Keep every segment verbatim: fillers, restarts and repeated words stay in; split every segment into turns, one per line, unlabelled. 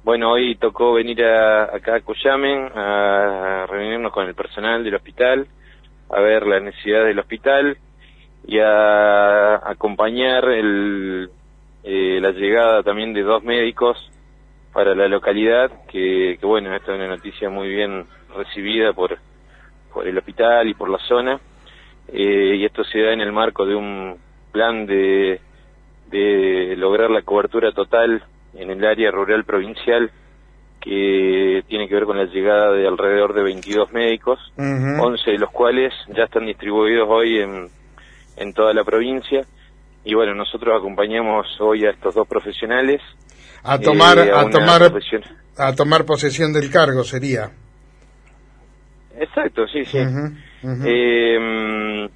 bueno, hoy tocó venir a, acá a Cuyamen a reunirnos con el personal del hospital, a ver las necesidades del hospital y a acompañar el, eh, la llegada también de dos médicos para la localidad, que, que bueno, esta es una noticia muy bien recibida por, por el hospital y por la zona, eh, y esto se da en el marco de un plan de, de lograr la cobertura total en el área rural provincial, que tiene que ver con la llegada de alrededor de veintidós médicos, uh-huh. once de los cuales ya están distribuidos hoy en, en toda la provincia, y bueno, nosotros acompañamos hoy a estos dos profesionales
a tomar eh, a, a tomar
profesión...
a tomar posesión del cargo sería.
Exacto, sí, sí.
Uh-huh, uh-huh.
Eh,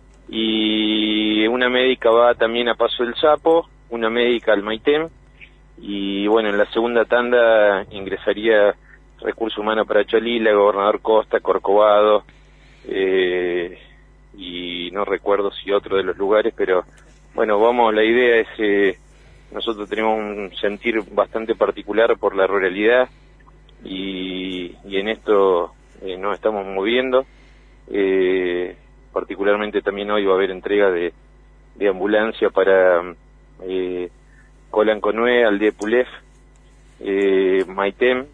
y una médica va también a Paso del Sapo, una médica al Maitem, y bueno, en la segunda tanda ingresaría Recursos Humanos para Cholila, Gobernador Costa, Corcovado, eh, y no recuerdo si otro de los lugares, pero bueno, vamos, la idea es, eh, nosotros tenemos un sentir bastante particular por la ruralidad, y, y en esto eh, nos estamos moviendo, eh, particularmente también hoy va a haber entrega de, de ambulancia para... Eh, Colanconué, Aldea Pulef, eh, Maitem,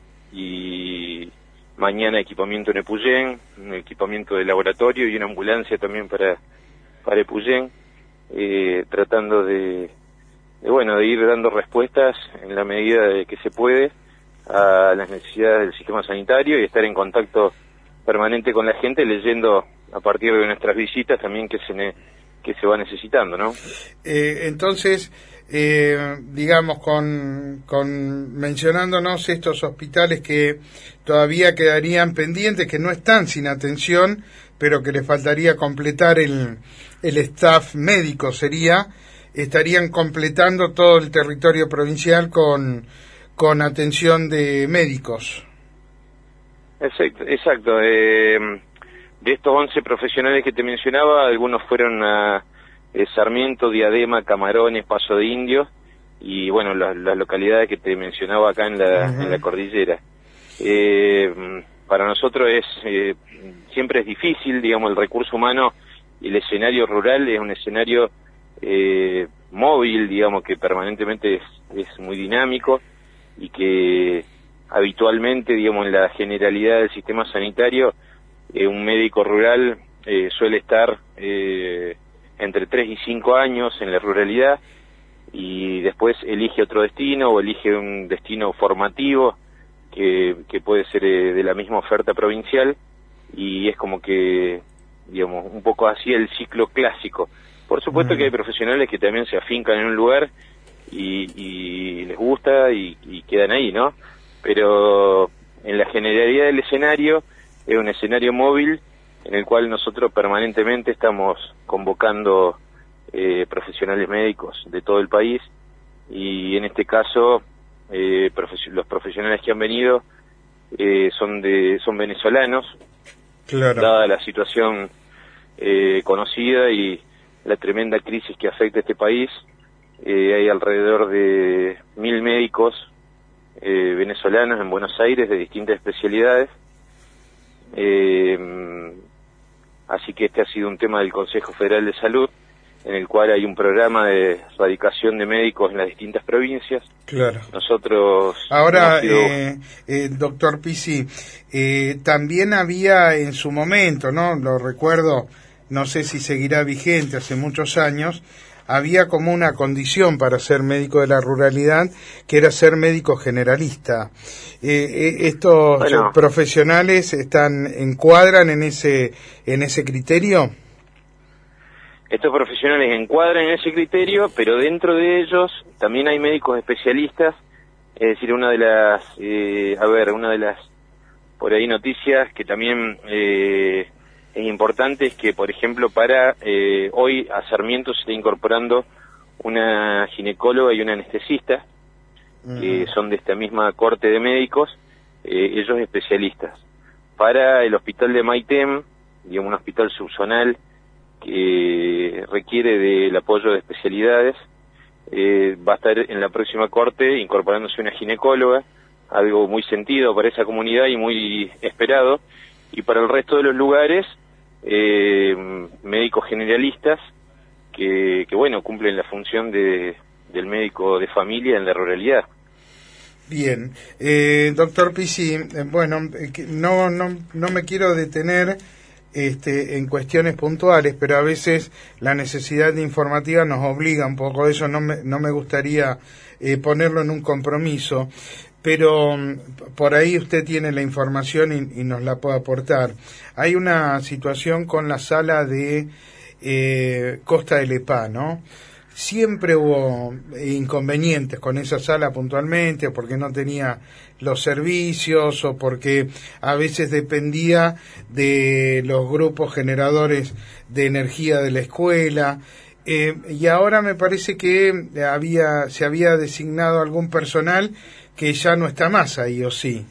y mañana equipamiento en Epuyén, un equipamiento de laboratorio y una ambulancia también para para Epuyén, eh, tratando de, de, bueno, de ir dando respuestas en la medida de que se puede a las necesidades del sistema sanitario y estar en contacto permanente con la gente, leyendo a partir de nuestras visitas también que se ne, que se va necesitando, ¿no?
Eh, entonces, eh, digamos, con, con mencionándonos estos hospitales que todavía quedarían pendientes, que no están sin atención, pero que les faltaría completar el, el staff médico, sería, estarían completando todo el territorio provincial con, con atención de médicos.
Exacto, exacto. Eh, de estos once profesionales que te mencionaba, algunos fueron a eh, Sarmiento, Diadema, Camarones, Paso de Indios, y bueno, las, las localidades que te mencionaba acá en la, uh-huh. en la cordillera. Eh, para nosotros es eh, siempre es difícil, digamos, el recurso humano y el escenario rural es un escenario eh, móvil, digamos, que permanentemente es, es muy dinámico, y que habitualmente, digamos, en la generalidad del sistema sanitario, eh, un médico rural eh, suele estar eh, entre tres y cinco años en la ruralidad, y después elige otro destino o elige un destino formativo que, que puede ser eh, de la misma oferta provincial, y es como que, digamos, un poco así el ciclo clásico. Por supuesto mm. que hay profesionales que también se afincan en un lugar y, y les gusta y, y quedan ahí, ¿no? Pero en la generalidad del escenario es un escenario móvil en el cual nosotros permanentemente estamos convocando eh, profesionales médicos de todo el país, y en este caso eh, profes- los profesionales que han venido eh, son de son venezolanos,
claro.
Dada la situación eh, conocida y la tremenda crisis que afecta a este país, eh, hay alrededor de mil médicos Eh, venezolanos en Buenos Aires de distintas especialidades, eh, así que este ha sido un tema del Consejo Federal de Salud, en el cual hay un programa de radicación de médicos en las distintas provincias.
Claro.
Nosotros
ahora
sido...
eh, eh, doctor Pisi, eh, también había en su momento, no lo recuerdo, no sé si seguirá vigente, hace muchos años había como una condición para ser médico de la ruralidad, que era ser médico generalista. Eh, ¿Estos bueno, profesionales están encuadran en ese en ese criterio?
Estos profesionales encuadran en ese criterio, pero dentro de ellos también hay médicos especialistas. Es decir, una de las, eh, a ver, una de las por ahí noticias que también eh, es importante es que, por ejemplo, para eh, hoy a Sarmiento se está incorporando una ginecóloga y una anestesista, uh-huh. que son de esta misma corte de médicos, eh, ellos especialistas. Para el hospital de Maitem, digamos, un hospital subzonal que requiere del apoyo de especialidades, eh, va a estar en la próxima corte incorporándose una ginecóloga, algo muy sentido para esa comunidad y muy esperado, y para el resto de los lugares, eh, médicos generalistas que, que, bueno, cumplen la función de, del médico de familia en la ruralidad.
Bien, eh, doctor Pizzi, eh, bueno, no, no, no me quiero detener Este, en cuestiones puntuales, pero a veces la necesidad informativa nos obliga un poco, eso no me, no me gustaría eh, ponerlo en un compromiso, pero por ahí usted tiene la información y, y nos la puede aportar. Hay una situación con la sala de eh, Costa del Epá, ¿no? Siempre hubo inconvenientes con esa sala puntualmente, o porque no tenía los servicios, o porque a veces dependía de los grupos generadores de energía de la escuela, eh, y ahora me parece que había se había designado algún personal que ya no está más ahí, ¿o sí?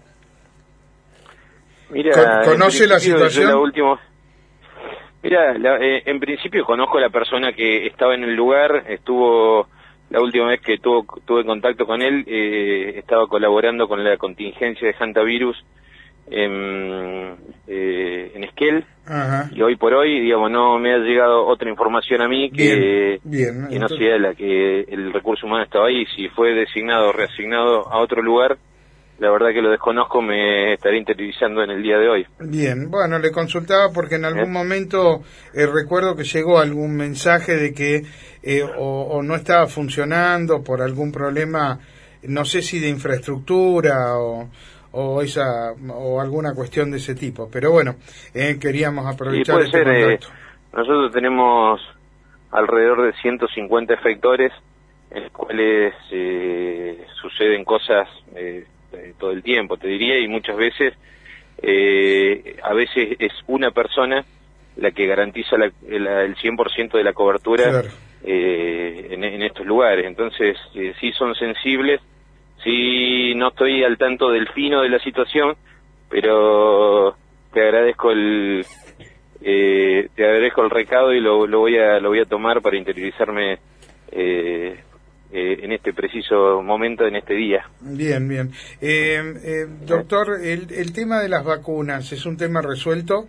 Mira,
¿Conoce la situación?
La última... Mira, la, eh, en principio conozco a la persona que estaba en el lugar, estuvo, la última vez que tuvo, tuve contacto con él, eh, estaba colaborando con la contingencia de hantavirus en, eh, en Esquel. Ajá. Y hoy por hoy, digamos, no me ha llegado otra información a mí que, bien, bien, que no entonces... sea la que el recurso humano estaba ahí. Si fue designado o reasignado a otro lugar, la verdad que lo desconozco, me estaré interiorizando en el día de hoy.
Bien, bueno, le consultaba porque en algún ¿Eh? momento eh, recuerdo que llegó algún mensaje de que eh, o, o no estaba funcionando por algún problema, no sé si de infraestructura o, o esa o alguna cuestión de ese tipo, pero bueno, eh, queríamos aprovechar
sí, puede
este
ser,
contacto.
Eh, nosotros tenemos alrededor de ciento cincuenta efectores en los cuales eh, suceden cosas eh, todo el tiempo, te diría, y muchas veces, eh, a veces es una persona la que garantiza la, la, el cien por ciento de la cobertura, claro. eh, en, en estos lugares. Entonces, eh, sí son sensibles, sí no estoy al tanto del fino de la situación, pero te agradezco el eh, te agradezco el recado y lo, lo voy a lo voy a tomar para interiorizarme eh, Eh, en este preciso momento, en este día.
Bien, bien. Eh, eh, doctor, el, el tema de las vacunas, ¿es un tema resuelto?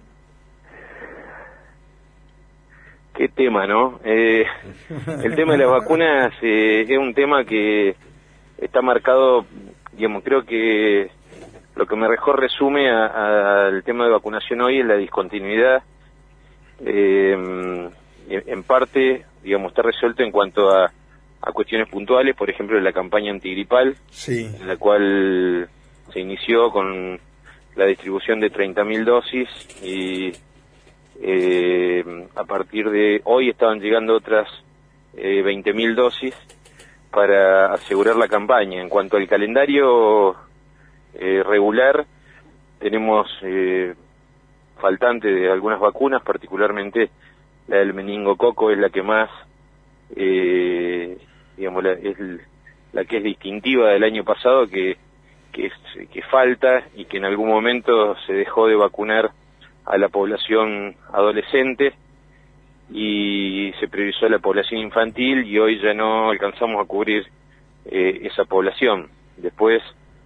¿Qué tema, no? Eh, el tema de las vacunas eh, es un tema que está marcado, digamos, creo que lo que mejor resume al tema de vacunación hoy es la discontinuidad. Eh, en parte, digamos, está resuelto en cuanto a a cuestiones puntuales, por ejemplo, la campaña antigripal, sí. en la cual se inició con la distribución de treinta mil dosis y eh, a partir de hoy estaban llegando otras eh, veinte mil dosis para asegurar la campaña. En cuanto al calendario eh, regular, tenemos eh, faltante de algunas vacunas, particularmente la del meningococo es la que más... Eh, digamos, la, es la que es distintiva del año pasado, que, que, es, que falta y que en algún momento se dejó de vacunar a la población adolescente y se priorizó a la población infantil y hoy ya no alcanzamos a cubrir eh, esa población. Después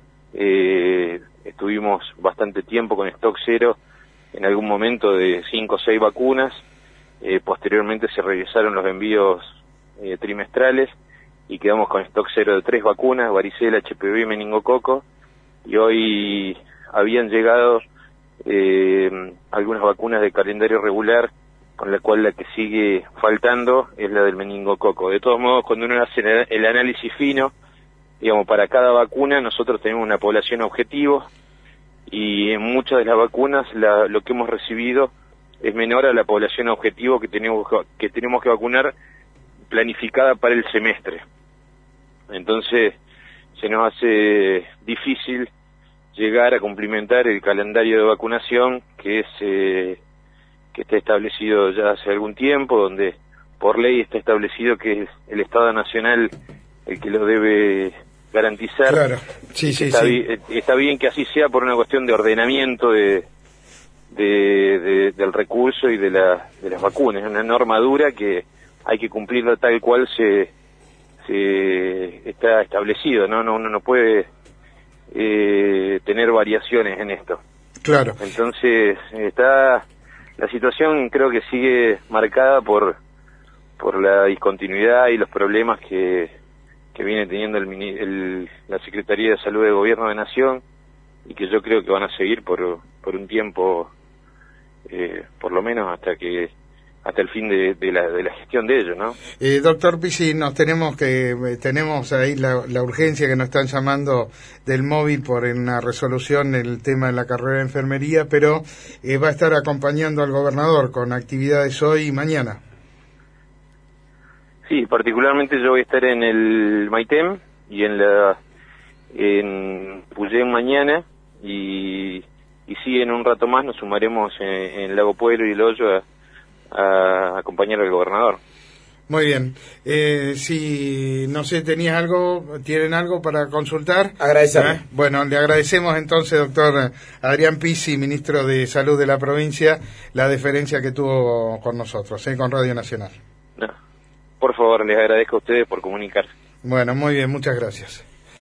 eh, estuvimos bastante tiempo con stock cero, en algún momento de cinco o seis vacunas, eh, posteriormente se realizaron los envíos eh, trimestrales y quedamos con stock cero de tres vacunas, varicela, H P V y meningococo, y hoy habían llegado eh, algunas vacunas de calendario regular, con la cual la que sigue faltando es la del meningococo. De todos modos, cuando uno hace el análisis fino, digamos, para cada vacuna nosotros tenemos una población objetivo, y en muchas de las vacunas la, lo que hemos recibido es menor a la población objetivo que tenemos que tenemos que vacunar planificada para el semestre. Entonces se nos hace difícil llegar a cumplimentar el calendario de vacunación que es eh, que está establecido ya hace algún tiempo, donde por ley está establecido que es el Estado Nacional el que lo debe garantizar. Claro, sí, sí, está, sí. Bien, está bien que así sea por una cuestión de ordenamiento de, de, de del recurso y de, la, de las vacunas. Es una norma dura que hay que cumplirla tal cual se se está establecido, no, no uno no puede eh, tener variaciones en esto.
Claro.
Entonces está la situación, creo que sigue marcada por por la discontinuidad y los problemas que que viene teniendo el, el la Secretaría de Salud del Gobierno de Nación, y que yo creo que van a seguir por por un tiempo, eh, por lo menos hasta que hasta el fin de, de, la, de la gestión de ellos, ¿no?
Eh, doctor Pizzi, nos tenemos que tenemos ahí la, la urgencia que nos están llamando del móvil por una resolución del tema de la carrera de enfermería, pero eh, va a estar acompañando al gobernador con actividades hoy y mañana.
Sí, particularmente yo voy a estar en el Maitem y en la en Puyén mañana, y, y sí, en un rato más nos sumaremos en, en Lago Pueblo y El Hoyo a a acompañar al gobernador.
Muy bien. Eh, si, no sé, ¿tenías algo, tienen algo para consultar?
Agradecerle.
¿Eh? Bueno, le agradecemos entonces, doctor Adrián Pizzi, ministro de Salud de la provincia, la deferencia que tuvo con nosotros, ¿eh? Con Radio Nacional.
No. Por favor, les agradezco a ustedes por comunicarse.
Bueno, muy bien, muchas gracias.